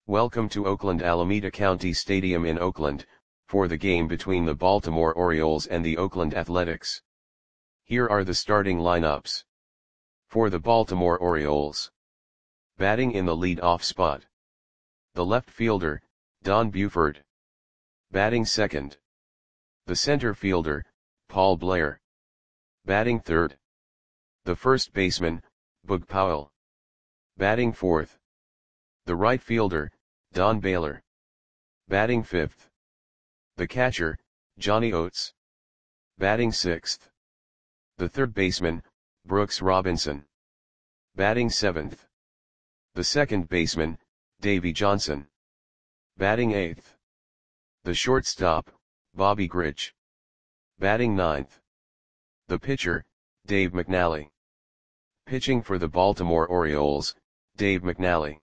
Welcome to Oakland Alameda County Stadium in Oakland, for the game between the Baltimore Orioles and the Oakland Athletics. Here are the starting lineups. For the Baltimore Orioles. Batting in the lead-off spot. The left fielder, Don Buford. Batting second. The center fielder, Paul Blair. Batting third. The first baseman, Boog Powell. Batting fourth. The right fielder, Don Baylor. Batting fifth. The catcher, Johnny Oates. Batting sixth. The third baseman, Brooks Robinson. Batting seventh. The second baseman, Davey Johnson. Batting eighth. The shortstop, Bobby Grich. Batting ninth. The pitcher, Dave McNally. Pitching for the Baltimore Orioles, Dave McNally.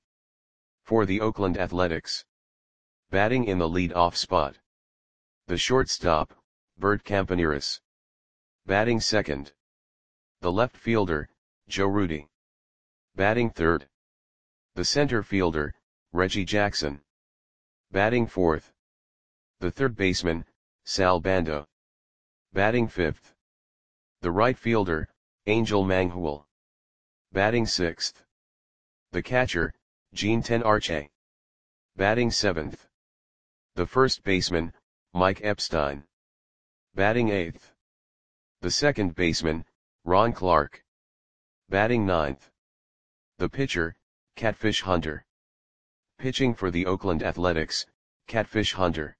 For the Oakland Athletics. Batting in the lead-off spot. The shortstop, Bert Campaneris. Batting second. The left fielder, Joe Rudi. Batting third. The center fielder, Reggie Jackson. Batting fourth. The third baseman, Sal Bando. Batting fifth. The right fielder, Angel Manghul. Batting sixth. The catcher, Gene Tenarche. Batting seventh. The first baseman, Mike Epstein. Batting eighth. The second baseman, Ron Clark. Batting ninth. The pitcher, Catfish Hunter. Pitching for the Oakland Athletics, Catfish Hunter.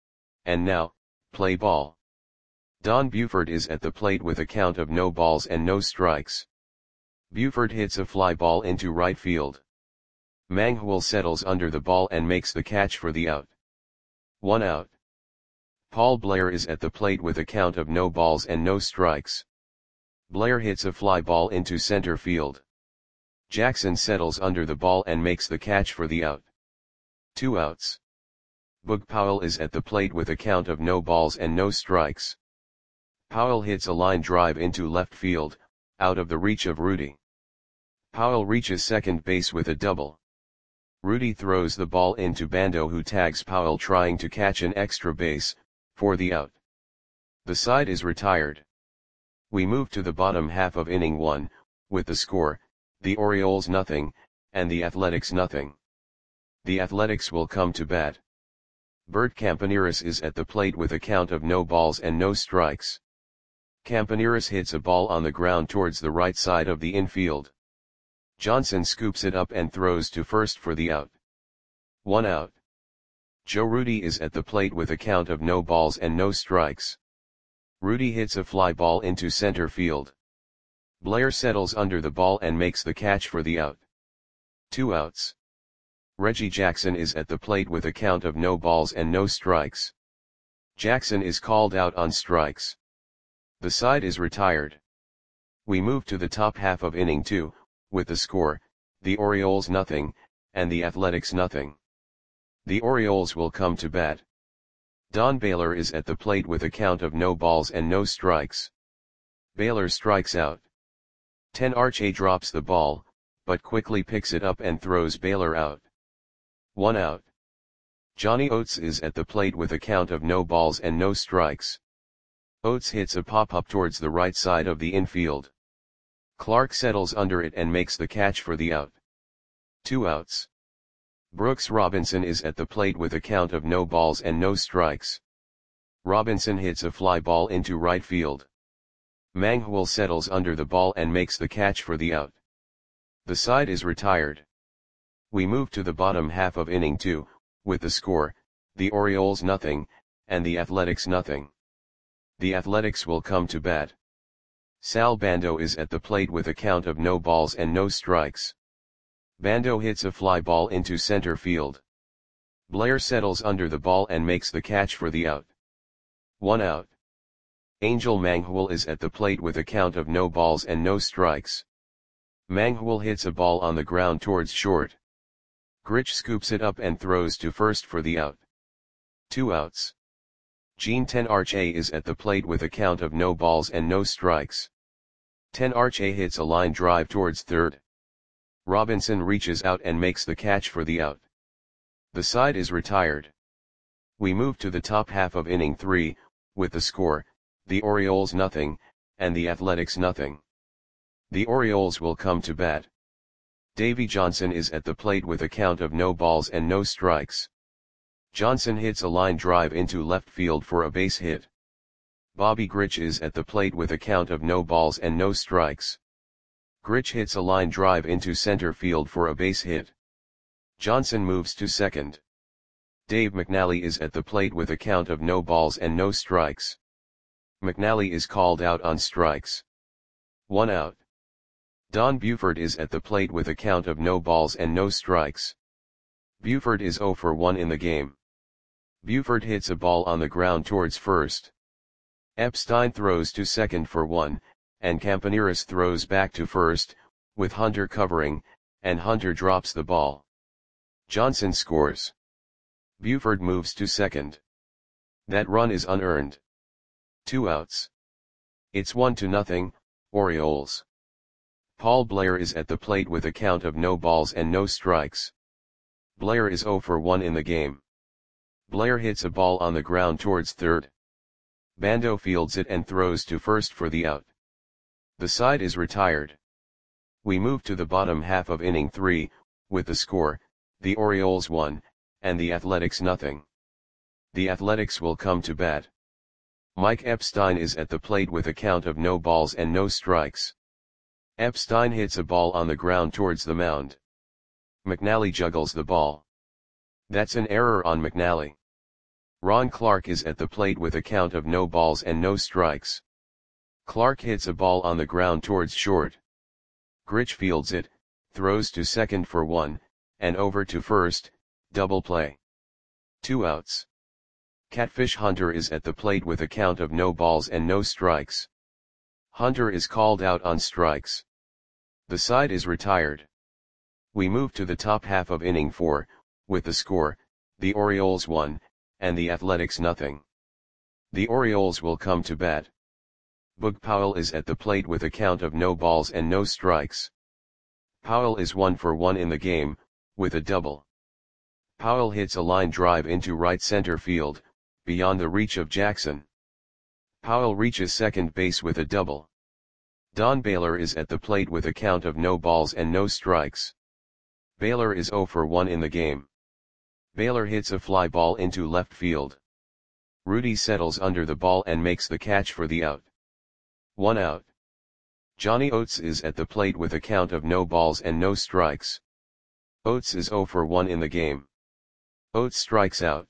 And now, play ball. Don Buford is at the plate with a count of no balls and no strikes. Buford hits a fly ball into right field. Manghul settles under the ball and makes the catch for the out. 1 out. Paul Blair is at the plate with a count of no balls and no strikes. Blair hits a fly ball into center field. Jackson settles under the ball and makes the catch for the out. 2 outs. Boog Powell is at the plate with a count of no balls and no strikes. Powell hits a line drive into left field, out of the reach of Rudi. Powell reaches second base with a double. Rudi throws the ball into Bando, who tags Powell trying to catch an extra base, for the out. The side is retired. We move to the bottom half of inning 1, with the score, the Orioles 0, and the Athletics 0. The Athletics will come to bat. Bert Campaneris is at the plate with a count of no balls and no strikes. Campaneris hits a ball on the ground towards the right side of the infield. Johnson scoops it up and throws to first for the out. 1 out. Joe Rudi is at the plate with a count of no balls and no strikes. Rudi hits a fly ball into center field. Blair settles under the ball and makes the catch for the out. 2 outs. Reggie Jackson is at the plate with a count of no balls and no strikes. Jackson is called out on strikes. The side is retired. We move to the top half of inning 2, with the score, the Orioles 0, and the Athletics 0. The Orioles will come to bat. Don Baylor is at the plate with a count of no balls and no strikes. Baylor strikes out. Tenarche drops the ball, but quickly picks it up and throws Baylor out. 1 out. Johnny Oates is at the plate with a count of no balls and no strikes. Oates hits a pop-up towards the right side of the infield. Clark settles under it and makes the catch for the out. 2 outs. Brooks Robinson is at the plate with a count of no balls and no strikes. Robinson hits a fly ball into right field. Manghul settles under the ball and makes the catch for the out. The side is retired. We move to the bottom half of inning 2, with the score, the Orioles 0, and the Athletics 0. The Athletics will come to bat. Sal Bando is at the plate with a count of no balls and no strikes. Bando hits a fly ball into center field. Blair settles under the ball and makes the catch for the out. 1 out. Angel Manghul is at the plate with a count of no balls and no strikes. Manghul hits a ball on the ground towards short. Grich scoops it up and throws to first for the out. 2 outs. Gene Tenarche is at the plate with a count of no balls and no strikes. Tenarche hits a line drive towards third. Robinson reaches out and makes the catch for the out. The side is retired. We move to the top half of inning 3, with the score, the Orioles nothing, and the Athletics nothing. The Orioles will come to bat. Davey Johnson is at the plate with a count of no balls and no strikes. Johnson hits a line drive into left field for a base hit. Bobby Grich is at the plate with a count of no balls and no strikes. Grich hits a line drive into center field for a base hit. Johnson moves to second. Dave McNally is at the plate with a count of no balls and no strikes. McNally is called out on strikes. 1 out. Don Buford is at the plate with a count of no balls and no strikes. Buford is 0 for 1 in the game. Buford hits a ball on the ground towards first. Epstein throws to second for 1, and Campaneris throws back to first, with Hunter covering, and Hunter drops the ball. Johnson scores. Buford moves to second. That run is unearned. 2 outs. It's 1-0, Orioles. Paul Blair is at the plate with a count of no balls and no strikes. Blair is 0 for 1 in the game. Blair hits a ball on the ground towards third. Bando fields it and throws to first for the out. The side is retired. We move to the bottom half of inning 3, with the score, the Orioles 1, and the Athletics nothing. The Athletics will come to bat. Mike Epstein is at the plate with a count of no balls and no strikes. Epstein hits a ball on the ground towards the mound. McNally juggles the ball. That's an error on McNally. Ron Clark is at the plate with a count of no balls and no strikes. Clark hits a ball on the ground towards short. Grich fields it, throws to second for 1, and over to first, double play. 2 outs. Catfish Hunter is at the plate with a count of no balls and no strikes. Hunter is called out on strikes. The side is retired. We move to the top half of inning 4, with the score, the Orioles 1, and the Athletics nothing. The Orioles will come to bat. Boog Powell is at the plate with a count of no balls and no strikes. Powell is 1 for 1 in the game, with a double. Powell hits a line drive into right center field, beyond the reach of Jackson. Powell reaches second base with a double. Don Baylor is at the plate with a count of no balls and no strikes. Baylor is 0 for 1 in the game. Baylor hits a fly ball into left field. Rudy settles under the ball and makes the catch for the out. 1 out. Johnny Oates is at the plate with a count of no balls and no strikes. Oates is 0 for 1 in the game. Oates strikes out.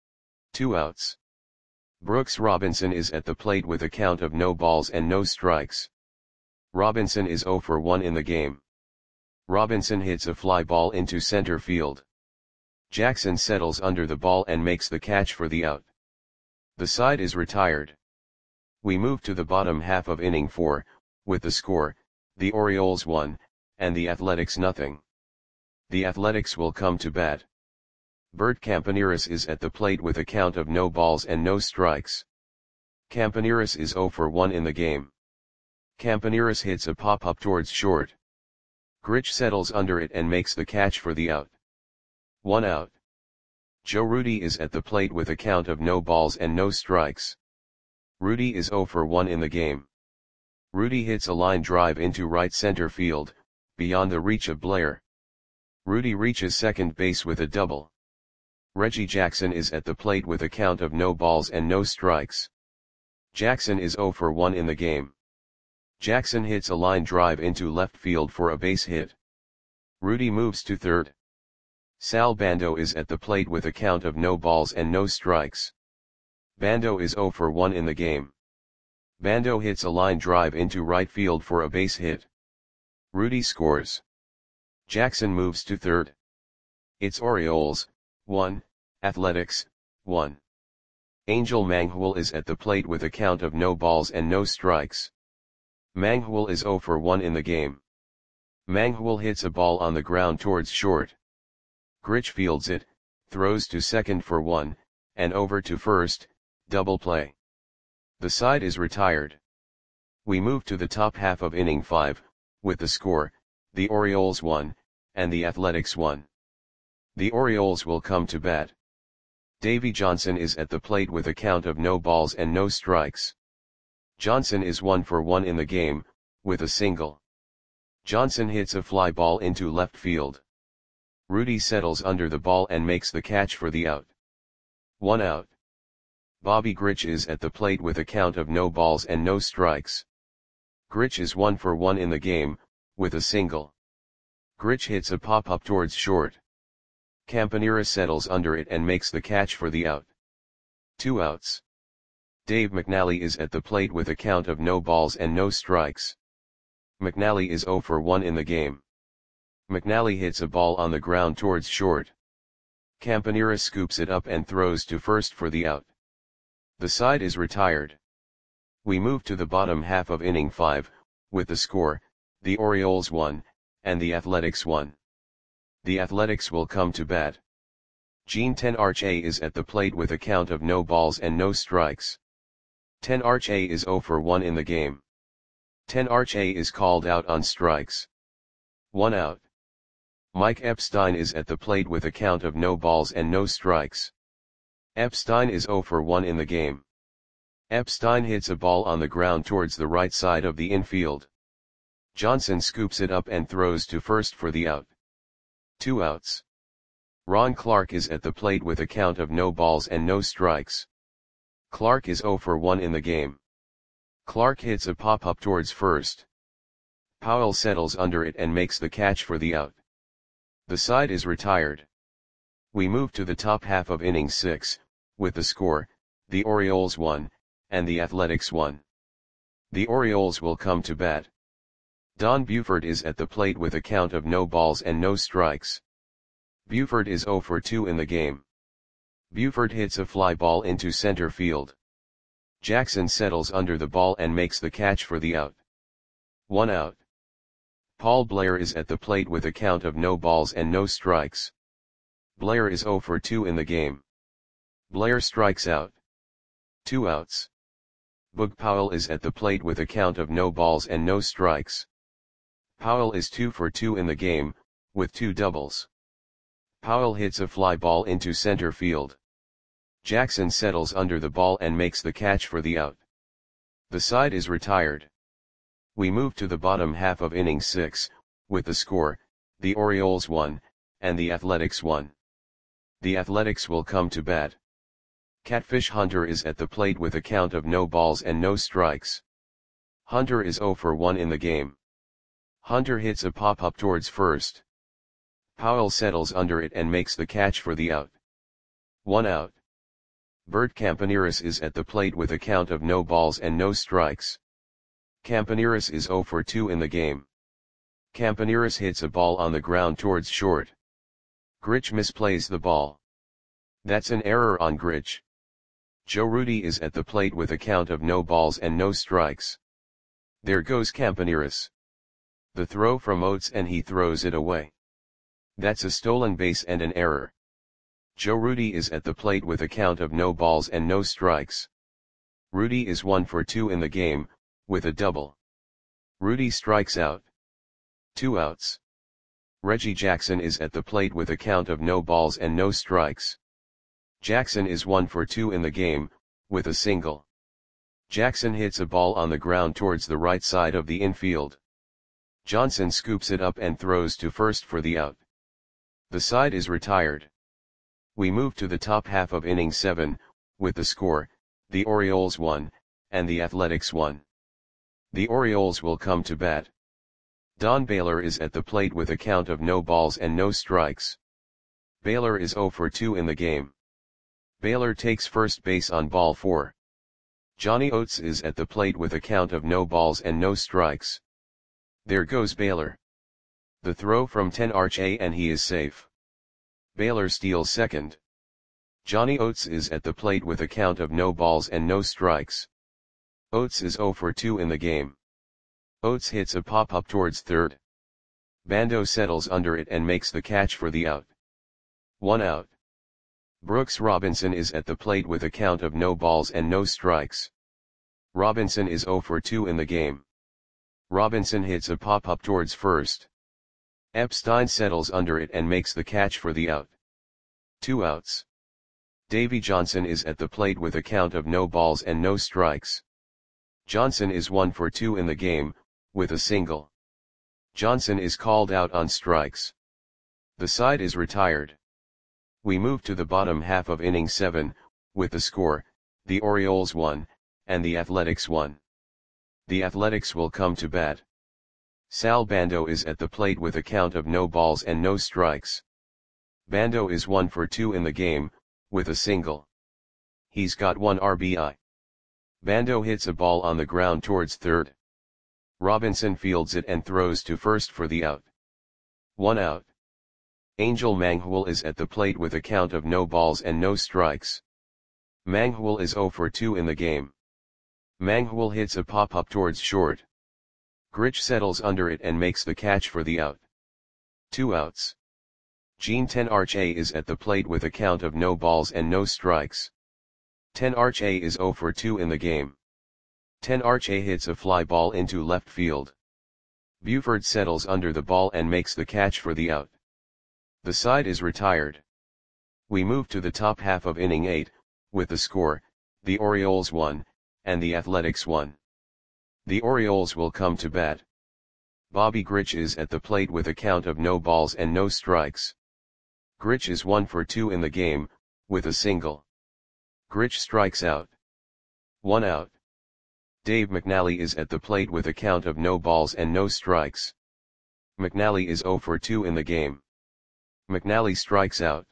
2 outs. Brooks Robinson is at the plate with a count of no balls and no strikes. Robinson is 0 for 1 in the game. Robinson hits a fly ball into center field. Jackson settles under the ball and makes the catch for the out. The side is retired. We move to the bottom half of inning 4, with the score, the Orioles 1, and the Athletics nothing. The Athletics will come to bat. Bert Campaneris is at the plate with a count of no balls and no strikes. Campaneris is 0 for 1 in the game. Campaneris hits a pop-up towards short. Grich settles under it and makes the catch for the out. 1 out. Joe Rudi is at the plate with a count of no balls and no strikes. Rudi is 0 for 1 in the game. Rudi hits a line drive into right center field, beyond the reach of Blair. Rudi reaches second base with a double. Reggie Jackson is at the plate with a count of no balls and no strikes. Jackson is 0 for 1 in the game. Jackson hits a line drive into left field for a base hit. Rudi moves to third. Sal Bando is at the plate with a count of no balls and no strikes. Bando is 0 for 1 in the game. Bando hits a line drive into right field for a base hit. Rudi scores. Jackson moves to third. It's Orioles 1, Athletics 1. Angel Manghul is at the plate with a count of no balls and no strikes. Manghul is 0 for 1 in the game. Manghul hits a ball on the ground towards short. Grich fields it, throws to second for 1, and over to first, double play. The side is retired. We move to the top half of inning 5, with the score, the Orioles 1, and the Athletics 1. The Orioles will come to bat. Davy Johnson is at the plate with a count of no balls and no strikes. Johnson is 1 for 1 in the game, with a single. Johnson hits a fly ball into left field. Rudy settles under the ball and makes the catch for the out. 1 out. Bobby Grich is at the plate with a count of no balls and no strikes. Grich is 1 for 1 in the game, with a single. Grich hits a pop-up towards short. Campanera settles under it and makes the catch for the out. 2 outs. Dave McNally is at the plate with a count of no balls and no strikes. McNally is 0 for 1 in the game. McNally hits a ball on the ground towards short. Campanera scoops it up and throws to first for the out. The side is retired. We move to the bottom half of inning 5, with the score, the Orioles 1, and the Athletics 1. The Athletics will come to bat. Gene Tenarche is at the plate with a count of no balls and no strikes. Tenarche is 0 for 1 in the game. Tenarche is called out on strikes. 1 out. Mike Epstein is at the plate with a count of no balls and no strikes. Epstein is 0 for 1 in the game. Epstein hits a ball on the ground towards the right side of the infield. Johnson scoops it up and throws to first for the out. 2 outs. Ron Clark is at the plate with a count of no balls and no strikes. Clark is 0 for 1 in the game. Clark hits a pop-up towards first. Powell settles under it and makes the catch for the out. The side is retired. We move to the top half of inning 6, with the score, the Orioles 1, and the Athletics 1. The Orioles will come to bat. Don Buford is at the plate with a count of no balls and no strikes. Buford is 0 for 2 in the game. Buford hits a fly ball into center field. Jackson settles under the ball and makes the catch for the out. 1 out. Paul Blair is at the plate with a count of no balls and no strikes. Blair is 0 for 2 in the game. Blair strikes out. 2 outs. Boog Powell is at the plate with a count of no balls and no strikes. Powell is 2 for 2 in the game, with 2 doubles. Powell hits a fly ball into center field. Jackson settles under the ball and makes the catch for the out. The side is retired. We move to the bottom half of inning 6, with the score, the Orioles 1, and the Athletics 1. The Athletics will come to bat. Catfish Hunter is at the plate with a count of no balls and no strikes. Hunter is 0 for 1 in the game. Hunter hits a pop-up towards first. Powell settles under it and makes the catch for the out. 1 out. Bert Campaneris is at the plate with a count of no balls and no strikes. Campaneris is 0 for 2 in the game. Campaneris hits a ball on the ground towards short. Grich misplays the ball. That's an error on Grich. Joe Rudi is at the plate with a count of no balls and no strikes. There goes Campaneris. The throw from Oates and he throws it away. That's a stolen base and an error. Joe Rudi is at the plate with a count of no balls and no strikes. Rudi is 1 for 2 in the game, with a double. Rudi strikes out. 2 outs. Reggie Jackson is at the plate with a count of no balls and no strikes. Jackson is 1 for 2 in the game, with a single. Jackson hits a ball on the ground towards the right side of the infield. Johnson scoops it up and throws to first for the out. The side is retired. We move to the top half of inning 7, with the score, the Orioles 1, and the Athletics 1. The Orioles will come to bat. Don Baylor is at the plate with a count of no balls and no strikes. Baylor is 0 for 2 in the game. Baylor takes first base on ball 4. Johnny Oates is at the plate with a count of no balls and no strikes. There goes Baylor. The throw from Tenarche and he is safe. Baylor steals second. Johnny Oates is at the plate with a count of no balls and no strikes. Oates is 0 for 2 in the game. Oates hits a pop-up towards third. Bando settles under it and makes the catch for the out. 1 out. Brooks Robinson is at the plate with a count of no balls and no strikes. Robinson is 0 for 2 in the game. Robinson hits a pop-up towards first. Epstein settles under it and makes the catch for the out. 2 outs. Davy Johnson is at the plate with a count of no balls and no strikes. Johnson is 1 for 2 in the game, with a single. Johnson is called out on strikes. The side is retired. We move to the bottom half of inning 7, with the score, the Orioles 1, and the Athletics 1. The Athletics will come to bat. Sal Bando is at the plate with a count of no balls and no strikes. Bando is 1 for 2 in the game, with a single. He's got 1 RBI. Bando hits a ball on the ground towards third. Robinson fields it and throws to first for the out. 1 out. Angel Manghul is at the plate with a count of no balls and no strikes. Manghul is 0 for 2 in the game. Manghul hits a pop-up towards short. Grich settles under it and makes the catch for the out. 2 outs. Gene Tenarche is at the plate with a count of no balls and no strikes. Tenarche is 0 for 2 in the game. Tenarche hits a fly ball into left field. Buford settles under the ball and makes the catch for the out. The side is retired. We move to the top half of inning 8, with the score, the Orioles 1, and the Athletics 1. The Orioles will come to bat. Bobby Grich is at the plate with a count of no balls and no strikes. Grich is 1 for 2 in the game, with a single. Grich strikes out. 1 out. Dave McNally is at the plate with a count of no balls and no strikes. McNally is 0 for 2 in the game. McNally strikes out.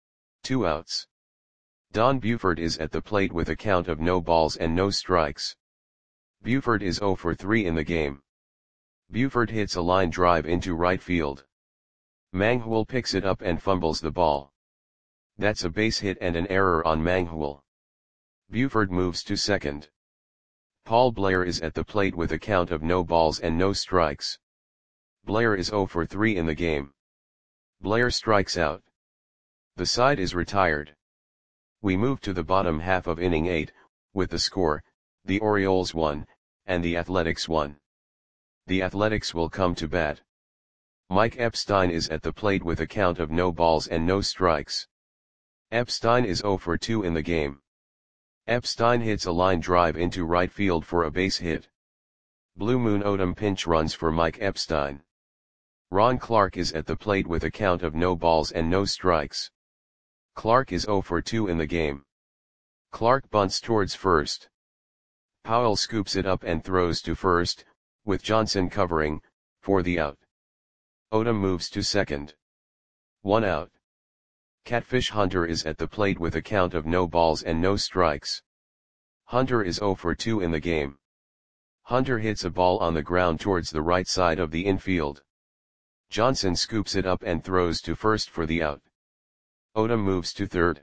2 outs. Don Buford is at the plate with a count of no balls and no strikes. Buford is 0 for 3 in the game. Buford hits a line drive into right field. Manghul picks it up and fumbles the ball. That's a base hit and an error on Manghul. Buford moves to second. Paul Blair is at the plate with a count of no balls and no strikes. Blair is 0 for 3 in the game. Blair strikes out. The side is retired. We move to the bottom half of inning 8, with the score, the Orioles 1, and the Athletics 1. The Athletics will come to bat. Mike Epstein is at the plate with a count of no balls and no strikes. Epstein is 0 for 2 in the game. Epstein hits a line drive into right field for a base hit. Blue Moon Odom pinch runs for Mike Epstein. Ron Clark is at the plate with a count of no balls and no strikes. Clark is 0 for 2 in the game. Clark bunts towards first. Powell scoops it up and throws to first, with Johnson covering, for the out. Odom moves to second. 1 out. Catfish Hunter is at the plate with a count of no balls and no strikes. Hunter is 0 for 2 in the game. Hunter hits a ball on the ground towards the right side of the infield. Johnson scoops it up and throws to first for the out. Odom moves to third.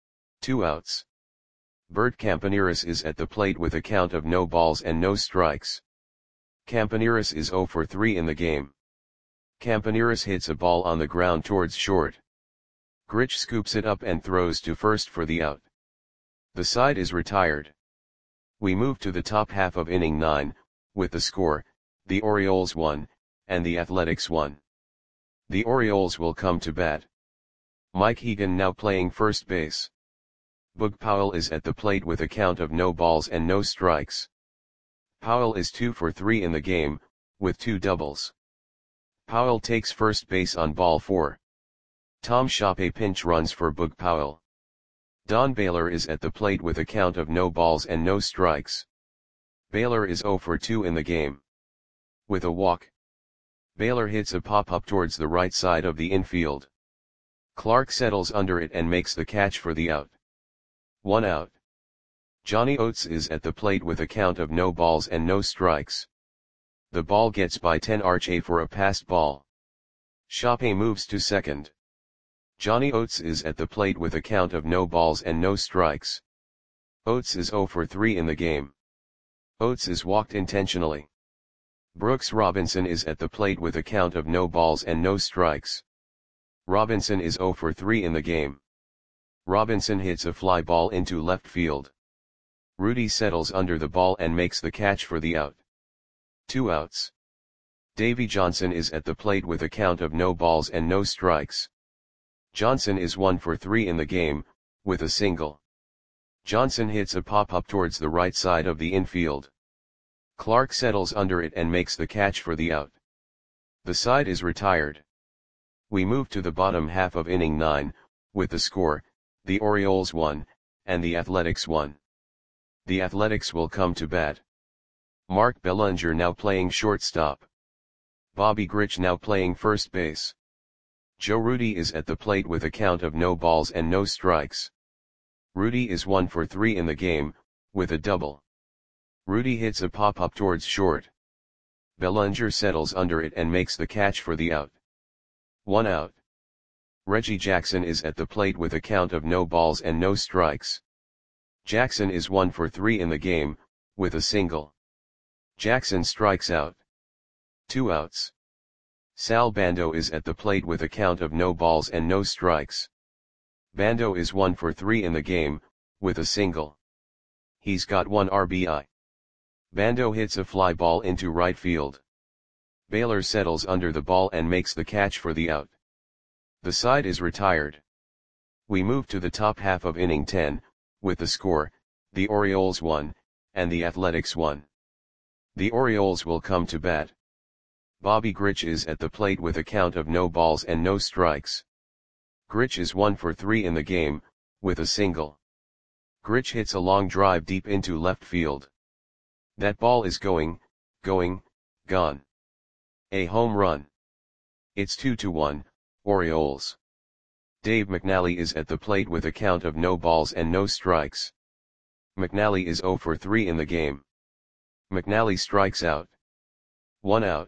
2 outs. Bert Campaneris is at the plate with a count of no balls and no strikes. Campaneris is 0 for 3 in the game. Campaneris hits a ball on the ground towards short. Grich scoops it up and throws to first for the out. The side is retired. We move to the top half of inning 9, with the score, the Orioles 1, and the Athletics 1. The Orioles will come to bat. Mike Hegan now playing first base. Boog Powell is at the plate with a count of no balls and no strikes. Powell is 2 for 3 in the game, with 2 doubles. Powell takes first base on ball 4. Tom Shoppe pinch runs for Boog Powell. Don Baylor is at the plate with a count of no balls and no strikes. Baylor is 0 for 2 in the game. With a walk. Baylor hits a pop-up towards the right side of the infield. Clark settles under it and makes the catch for the out. 1 out. Johnny Oates is at the plate with a count of no balls and no strikes. The ball gets by Tenarche for a passed ball. Shoppe moves to second. Johnny Oates is at the plate with a count of no balls and no strikes. Oates is 0 for 3 in the game. Oates is walked intentionally. Brooks Robinson is at the plate with a count of no balls and no strikes. Robinson is 0 for 3 in the game. Robinson hits a fly ball into left field. Rudy settles under the ball and makes the catch for the out. 2 outs. Davy Johnson is at the plate with a count of no balls and no strikes. Johnson is 1 for 3 in the game, with a single. Johnson hits a pop-up towards the right side of the infield. Clark settles under it and makes the catch for the out. The side is retired. We move to the bottom half of inning 9, with the score, the Orioles 1, and the Athletics 1. The Athletics will come to bat. Mark Bellinger now playing shortstop. Bobby Grich now playing first base. Joe Rudi is at the plate with a count of no balls and no strikes. Rudi is 1 for 3 in the game, with a double. Rudi hits a pop-up towards short. Bellinger settles under it and makes the catch for the out. 1 out. Reggie Jackson is at the plate with a count of no balls and no strikes. Jackson is 1 for 3 in the game, with a single. Jackson strikes out. 2 outs. Sal Bando is at the plate with a count of no balls and no strikes. Bando is 1 for 3 in the game, with a single. He's got 1 RBI. Bando hits a fly ball into right field. Baylor settles under the ball and makes the catch for the out. The side is retired. We move to the top half of inning 10, with the score, the Orioles 1, and the Athletics 1. The Orioles will come to bat. Bobby Grich is at the plate with a count of no balls and no strikes. Grich is 1 for 3 in the game, with a single. Grich hits a long drive deep into left field. That ball is going, gone. A home run. It's 2-1, Orioles. Dave McNally is at the plate with a count of no balls and no strikes. McNally is 0 for 3 in the game. McNally strikes out. 1 out.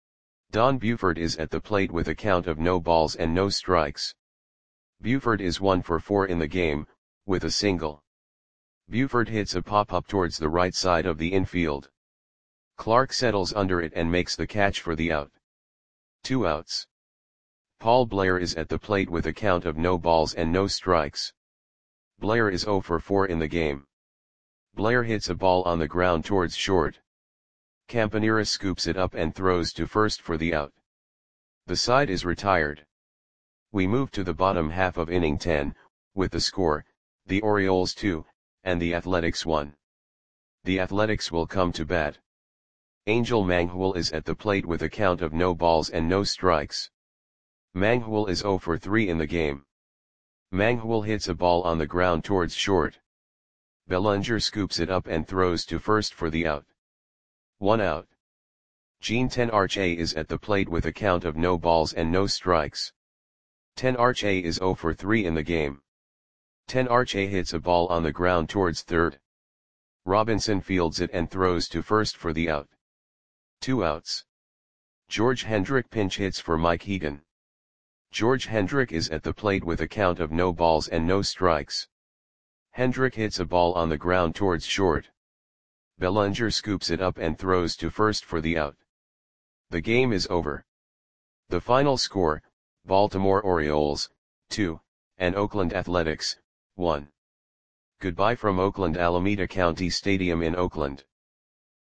Don Buford is at the plate with a count of no balls and no strikes. Buford is 1 for 4 in the game, with a single. Buford hits a pop-up towards the right side of the infield. Clark settles under it and makes the catch for the out. 2 outs. Paul Blair is at the plate with a count of no balls and no strikes. Blair is 0 for 4 in the game. Blair hits a ball on the ground towards short. Campanera scoops it up and throws to first for the out. The side is retired. We move to the bottom half of inning 10, with the score, the Orioles 2, and the Athletics 1. The Athletics will come to bat. Angel Manghul is at the plate with a count of no balls and no strikes. Manghul is 0 for 3 in the game. Manghul hits a ball on the ground towards short. Bellinger scoops it up and throws to first for the out. 1 out. Gene Tenarche is at the plate with a count of no balls and no strikes. Tenarche is 0 for 3 in the game. Tenarche hits a ball on the ground towards third. Robinson fields it and throws to first for the out. 2 outs. George Hendrick pinch hits for Mike Hegan. George Hendrick is at the plate with a count of no balls and no strikes. Hendrick hits a ball on the ground towards short. Bellinger scoops it up and throws to first for the out. The game is over. The final score, Baltimore Orioles, 2, and Oakland Athletics, 1. Goodbye from Oakland Alameda County Stadium in Oakland.